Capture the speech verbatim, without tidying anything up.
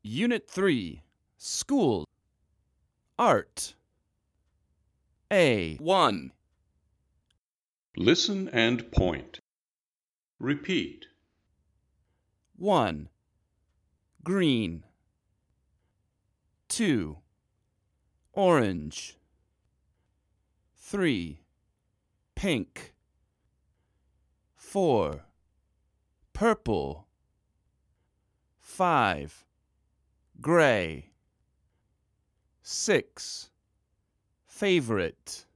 Unit three, School, Art. A. one. Listen and point. Repeat. one. Green. two. Orange. three. Pink. four. Purple. five. Gray. six. Favorite.